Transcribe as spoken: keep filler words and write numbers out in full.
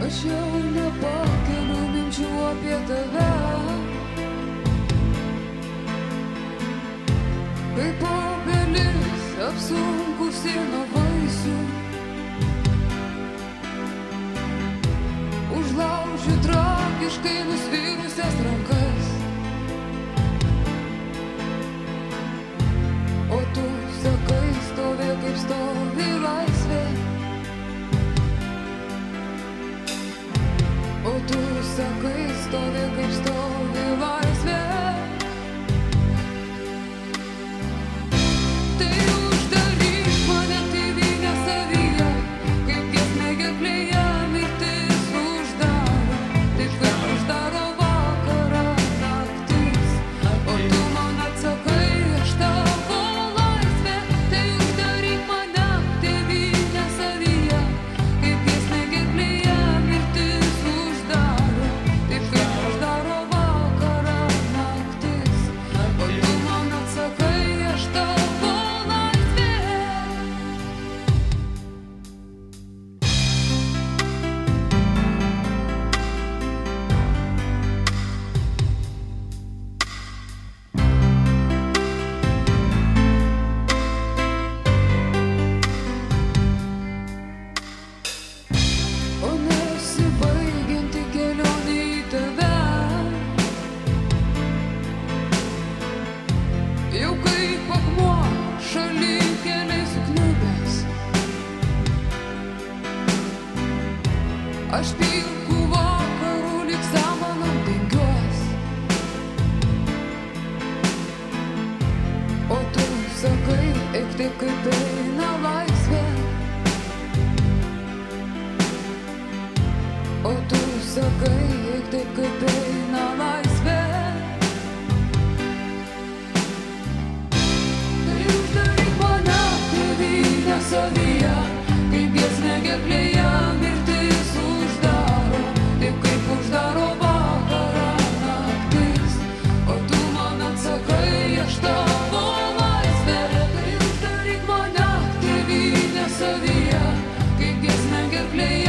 Aš jau nepakeliu minčių apie tave, kaip obelis apsunkusi nuo vaisių, užlaužiu tragiškai nusvirusias rankas, o tu sakai, stovi kaip stovi laisvė. O tu sakai, stovi kaip stovi laisvė. Tai uždaryk mane tėvynę savyje, kaip giesmė gerklėje mirtis uždaro, taip kaip uždaro vakarą naktis. O tu man atsakai, aš tavo laisvė. Tai uždaryk mane tėvynę savyje, kaip giesmė gerklėje mirtis uždaro, taip kaip uždaro vakarą naktis. O tu man atsakai, aš tavo laisvė. O nesibaigianti kelionė į tave, jau kaip akmuo šalin keliais sukniubęs. Aš pilku vakarų lyg samanom dengiuos, o tu sakai, eik taip kaip eina laisvė. O tu sakai, eik taip kaip eina laisvė. Tai uždaryk mane tėvynę savyje, kaip giesmė gerklėje mirtis uždaro, taip kaip uždaro vakarą naktis. O tu man atsakai, aš tavo laisvė. Tai uždaryk mane tėvynę savyje, kaip giesmė gerklėje